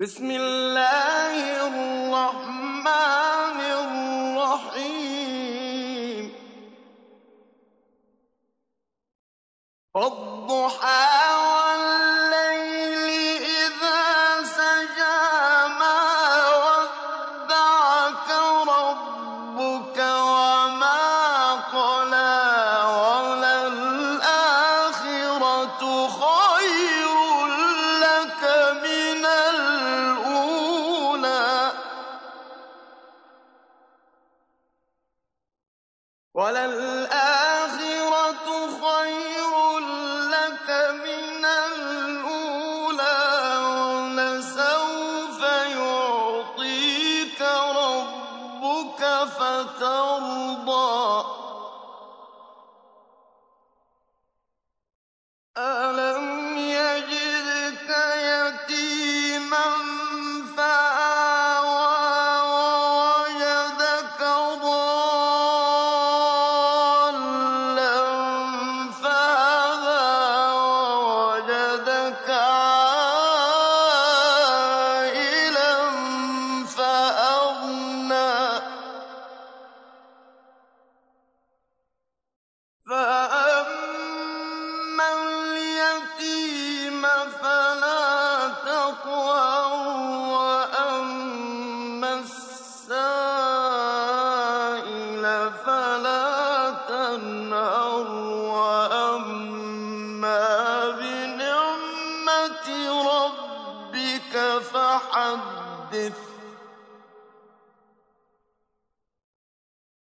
بسم الله الرحمن الرحيم والضحى والليل إذا سجى ما ودعك ربك وما قلى وللآخرة خير لك من الأولى وللآخرة خير لك من الأولى ولسوف يعطيك ربك فترضى ألم يجدك يتيما فآوى ووجدك ضالا فهدى ووجدك عائلا فأغنى فأما اليتيم فلا تقهر وأما السائل فلا تنهر وأما بنعمة ربك فحدث